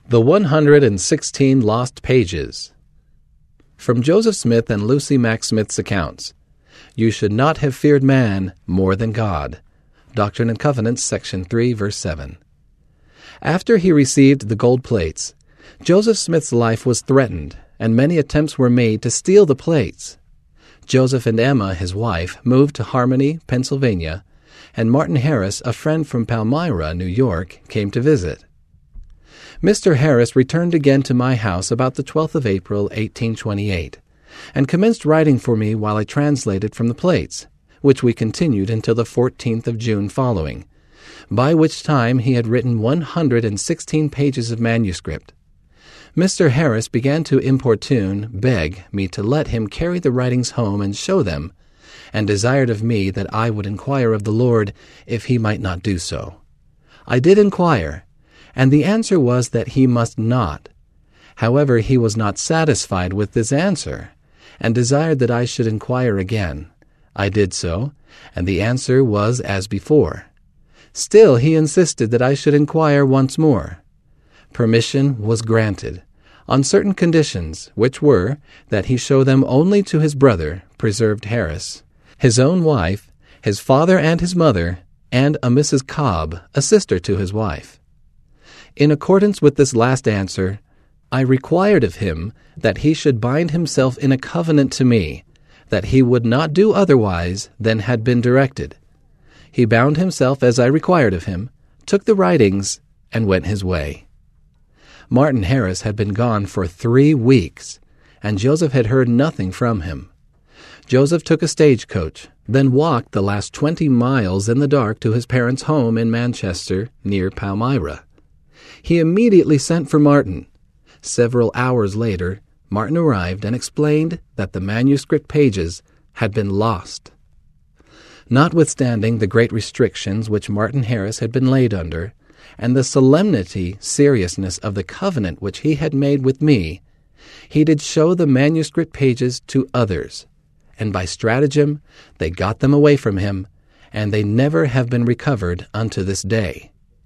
The 116 Lost Pages. From Joseph Smith and Lucy Mack Smith's accounts. You should not have feared man more than God. Doctrine and Covenants, section 3, verse 7. After he received the gold plates, Joseph Smith's life was threatened, and many attempts were made to steal the plates. Joseph and Emma, his wife, moved to Harmony, Pennsylvania, and Martin Harris, a friend from Palmyra, New York, came to visit. Mr. Harris returned again to my house about the 12th of April, 1828, and commenced writing for me while I translated from the plates, which we continued until the 14th of June following, by which time he had written 116 pages of manuscript. Mr. Harris began to beg me to let him carry the writings home and show them, and desired of me that I would inquire of the Lord if he might not do so. I did inquire, and the answer was that he must not. However, he was not satisfied with this answer, and desired that I should inquire again. I did so, and the answer was as before. Still he insisted that I should inquire once more. Permission was granted, on certain conditions, which were that he show them only to his brother, Preserved Harris, his own wife, his father and his mother, and a Mrs. Cobb, a sister to his wife. In accordance with this last answer, I required of him that he should bind himself in a covenant to me, that he would not do otherwise than had been directed. He bound himself as I required of him, took the writings, and went his way. Martin Harris had been gone for 3 weeks, and Joseph had heard nothing from him. Joseph took a stagecoach, then walked the last 20 miles in the dark to his parents' home in Manchester, near Palmyra. He immediately sent for Martin. Several hours later, Martin arrived and explained that the manuscript pages had been lost. Notwithstanding the great restrictions which Martin Harris had been laid under, and the seriousness of the covenant which he had made with me, he did show the manuscript pages to others, and by stratagem they got them away from him, and they never have been recovered unto this day.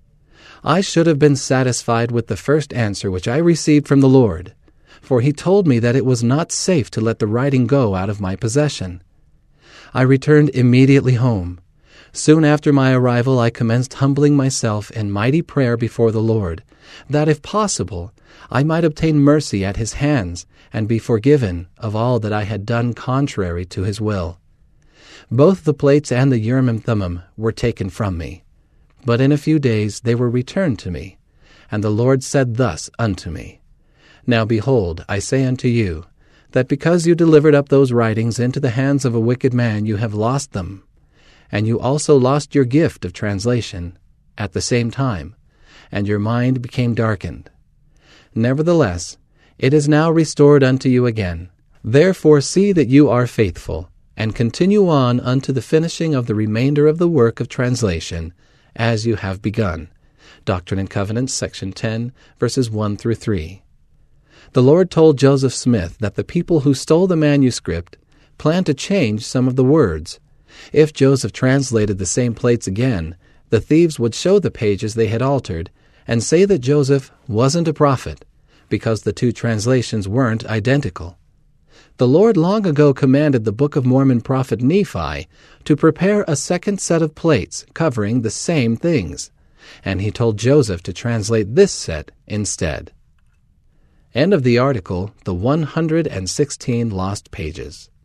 I should have been satisfied with the first answer which I received from the Lord, for he told me that it was not safe to let the writing go out of my possession. I returned immediately home. Soon after my arrival I commenced humbling myself in mighty prayer before the Lord, that if possible I might obtain mercy at his hands and be forgiven of all that I had done contrary to his will. Both the plates and the Urim and Thummim were taken from me, but in a few days they were returned to me, and the Lord said thus unto me, Now behold, I say unto you, that because you delivered up those writings into the hands of a wicked man, you have lost them, and you also lost your gift of translation at the same time, and your mind became darkened. Nevertheless, it is now restored unto you again. Therefore see that you are faithful, and continue on unto the finishing of the remainder of the work of translation, as you have begun. Doctrine and Covenants, section 10, verses 1 through 3. The Lord told Joseph Smith that the people who stole the manuscript planned to change some of the words. If Joseph translated the same plates again, the thieves would show the pages they had altered and say that Joseph wasn't a prophet, because the 2 translations weren't identical. The Lord long ago commanded the Book of Mormon prophet Nephi to prepare a second set of plates covering the same things, and he told Joseph to translate this set instead. End of the article, The 116 Lost Pages.